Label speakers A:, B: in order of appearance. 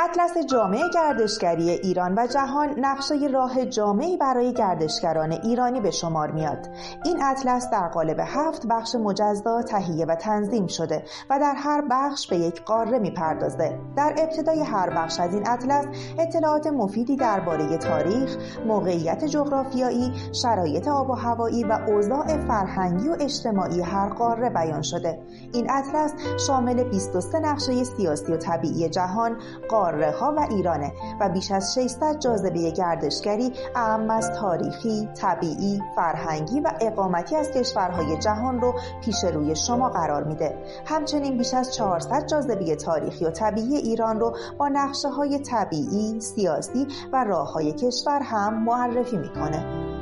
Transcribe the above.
A: اطلس جامع گردشگری ایران و جهان نقشه راه جامعی برای گردشگران ایرانی به شمار میاد. این اطلس در قالب 7 بخش مجزا تهیه و تنظیم شده و در هر بخش به یک قاره میپردازه. در ابتدای هر بخش از این اطلس اطلاعات مفیدی درباره تاریخ، موقعیت جغرافیایی، شرایط آب و هوایی و اوضاع فرهنگی و اجتماعی هر قاره بیان شده. این اطلس شامل 23 نقشه سیاسی و طبیعی جهان، قاره‌ها و ایرانه و بیش از 600 جاذبه گردشگری اعم از تاریخی، طبیعی، فرهنگی و اقامتی از کشورهای جهان رو پیش روی شما قرار میده. همچنین بیش از 400 جاذبه تاریخی و طبیعی ایران رو با نقشه‌های طبیعی، سیاسی و راه‌های کشور هم معرفی میکنه.